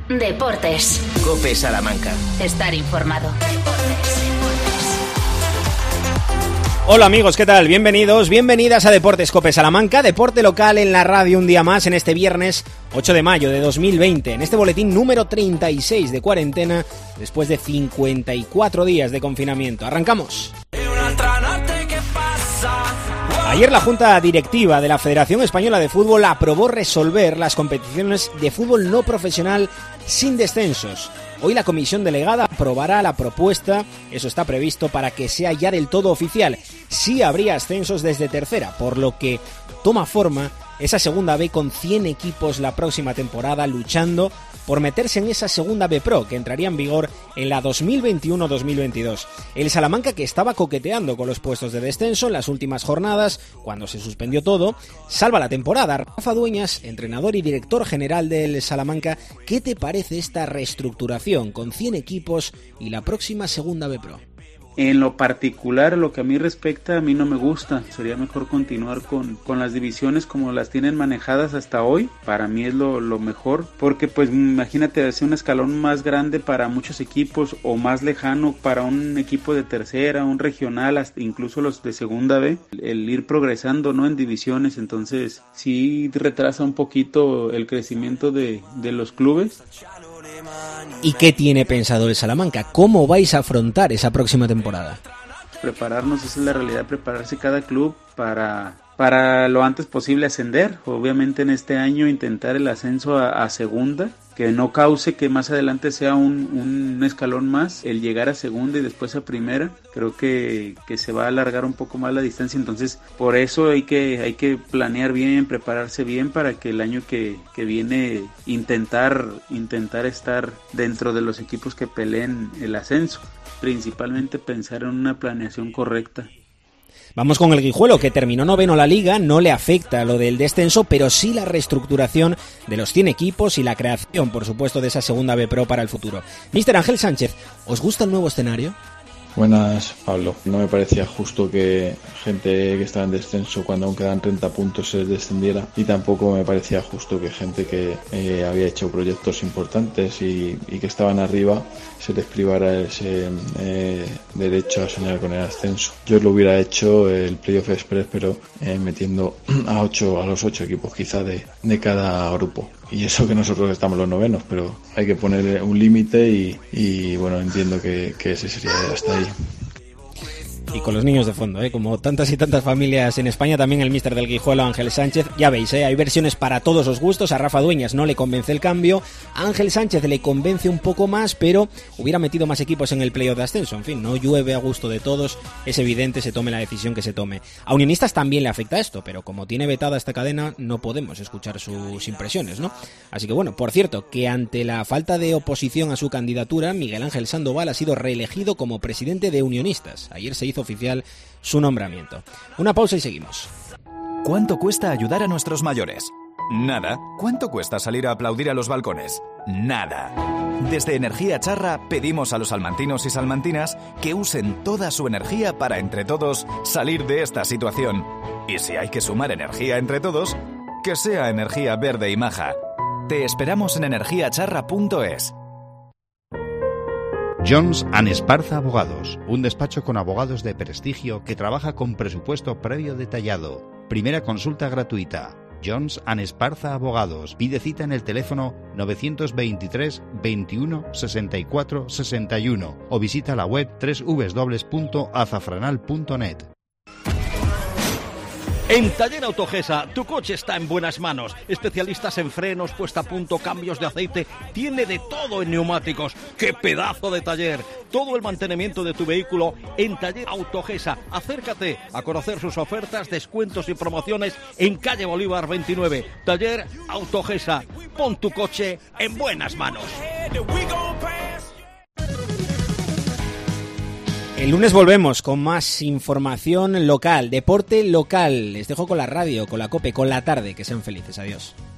Deportes. COPE Salamanca. Estar informado. Hola amigos, ¿qué tal? Bienvenidos, bienvenidas a Deportes COPE Salamanca, deporte local en la radio un día más en este viernes 8 de mayo de 2020, en este boletín número 36 de cuarentena, después de 54 días de confinamiento. ¡Arrancamos! Ayer la Junta Directiva de la Federación Española de Fútbol aprobó resolver las competiciones de fútbol no profesional sin descensos. Hoy la comisión delegada aprobará la propuesta, eso está previsto, para que sea ya del todo oficial. Sí habría ascensos desde tercera, por lo que toma forma esa segunda B con 100 equipos la próxima temporada luchando por meterse en esa segunda B Pro que entraría en vigor en la 2021-2022. El Salamanca, que estaba coqueteando con los puestos de descenso en las últimas jornadas, cuando se suspendió todo, salva la temporada. Rafa Dueñas, entrenador y director general del Salamanca, ¿qué te parece esta reestructuración con 100 equipos y la próxima segunda B Pro? En lo particular, lo que a mí respecta, a mí no me gusta. Sería mejor continuar con las divisiones como las tienen manejadas hasta hoy. Para mí es lo mejor, porque pues imagínate hacer un escalón más grande para muchos equipos o más lejano para un equipo de tercera, un regional, hasta incluso los de segunda B, el ir progresando, ¿no?, en divisiones. Entonces sí retrasa un poquito el crecimiento de los clubes. ¿Y qué tiene pensado el Salamanca? ¿Cómo vais a afrontar esa próxima temporada? Prepararnos, esa es la realidad, prepararse cada club para lo antes posible ascender. Obviamente en este año intentar el ascenso a segunda, que no cause que más adelante sea un escalón más, el llegar a segunda y después a primera. Creo que se va a alargar un poco más la distancia, entonces por eso hay que planear bien, prepararse bien para que el año que viene intentar estar dentro de los equipos que peleen el ascenso. Principalmente pensar en una planeación correcta. Vamos con el Guijuelo, que terminó noveno la Liga, no le afecta lo del descenso, pero sí la reestructuración de los 100 equipos y la creación, por supuesto, de esa segunda B Pro para el futuro. Míster Ángel Sánchez, ¿os gusta el nuevo escenario? Buenas, Pablo. No me parecía justo que gente que estaba en descenso, cuando aún quedan 30 puntos, se descendiera, y tampoco me parecía justo que gente que había hecho proyectos importantes y que estaban arriba se les privara ese derecho a soñar con el ascenso. Yo lo hubiera hecho el Playoff Express, pero metiendo a los 8 equipos quizá de cada grupo. Y eso que nosotros estamos los novenos, pero hay que poner un límite y bueno, entiendo que ese sería hasta ahí. Y con los niños de fondo, como tantas y tantas familias en España, también el míster del Guijuelo, Ángel Sánchez. Ya veis, hay versiones para todos los gustos. A Rafa Dueñas no le convence el cambio, a Ángel Sánchez le convence un poco más, pero hubiera metido más equipos en el playoff de ascenso. En fin, no llueve a gusto de todos, es evidente, se tome la decisión que se tome. A Unionistas también le afecta esto, pero como tiene vetada esta cadena, no podemos escuchar sus impresiones, ¿no? Así que bueno, por cierto, que ante la falta de oposición a su candidatura, Miguel Ángel Sandoval ha sido reelegido como presidente de Unionistas. Ayer se hizo oficial su nombramiento. Una pausa y seguimos. ¿Cuánto cuesta ayudar a nuestros mayores? Nada. ¿Cuánto cuesta salir a aplaudir a los balcones? Nada. Desde Energía Charra pedimos a los salmantinos y salmantinas que usen toda su energía para, entre todos, salir de esta situación. Y si hay que sumar energía entre todos, que sea energía verde y maja. Te esperamos en energiacharra.es. Jones & Esparza Abogados, un despacho con abogados de prestigio que trabaja con presupuesto previo detallado. Primera consulta gratuita. Jones & Esparza Abogados. Pide cita en el teléfono 923 21 64 61 o visita la web www.azafranal.net. En Taller Autogesa, tu coche está en buenas manos. Especialistas en frenos, puesta a punto, cambios de aceite. Tiene de todo en neumáticos. ¡Qué pedazo de taller! Todo el mantenimiento de tu vehículo en Taller Autogesa. Acércate a conocer sus ofertas, descuentos y promociones en calle Bolívar 29. Taller Autogesa. Pon tu coche en buenas manos. El lunes volvemos con más información local, deporte local. Les dejo con la radio, con la COPE, con la tarde. Que sean felices. Adiós.